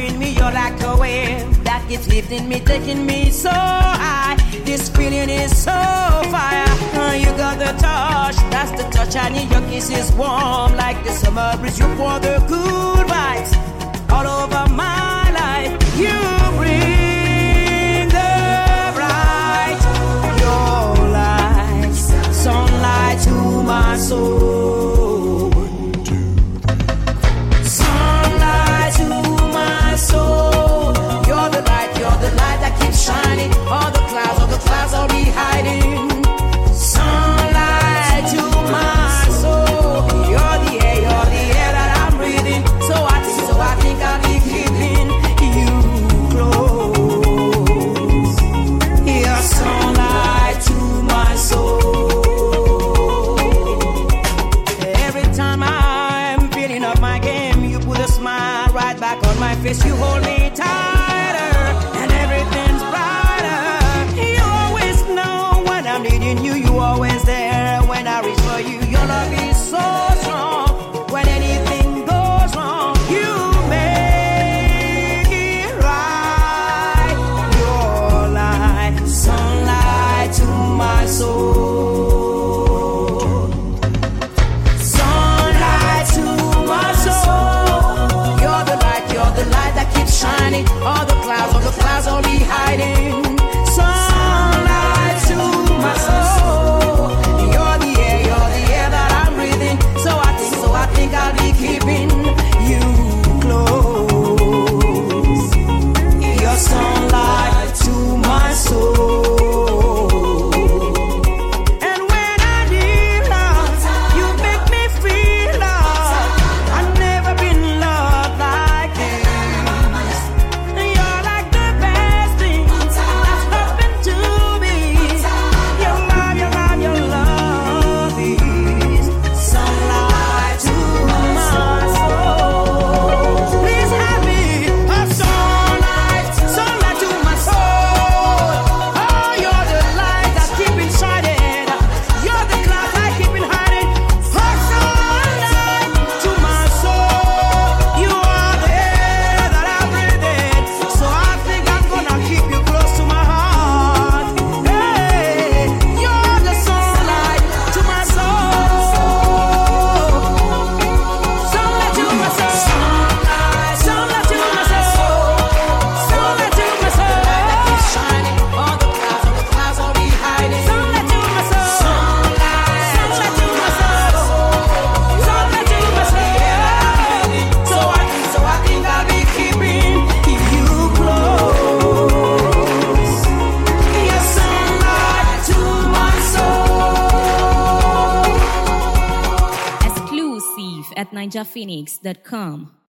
loving me, you're like a wave that keeps lifting me, taking me so high. This feeling is so fire. You got the touch, that's the touch I need. Your kiss is warm like the summer breeze. You pour the good vibes all over my life. You bring the bright, your light, sunlight to my soul. Sunlight to my soul. You're the light that keeps shining. All the clouds will be hiding. Sunlight to my soul. You're the air that I'm breathing. So I think I'll be keeping you close. Your sunlight to my soul. Every time I'm feeling up my game, you put a smile right back on my face. You hold me tighter, and everything's brighter. You always know when I'm needing you. You always there when I reach for you. Your love is so strong. When anything goes wrong, you make it right. Your light, sunlight to my soul. Sunlight to my soul. You're the light that keeps shining. All the clouds will be hiding. Sunlight to my soul. You're the air that I'm breathing. So I think I'll be keeping you close. Your sunlight to my soul. And when I need love, you make me feel love. I've never been loved like this. You're like the best thing that's happened to me. Your love is sunlight to my soul. Please have me a sunlight to my soul. Oh, you're the light that keep it shining. You're the cloud I keep it hiding. Oh, sunlight to my soul. You are the air that I breathe in. So I think I'm gonna keep you close to my heart. Hey, you're the sunlight to my soul. Sunlight to my soul. Sunlight to my soul. Sunlight to my soul. That keeps shining. All the clouds will be hiding. Sunlight to my soul. Sunlight to my soul. Sunlight to my soul. So I think I'll be keeping you close. Your sunlight to my soul. Exclusive at NigerPhoenix.com.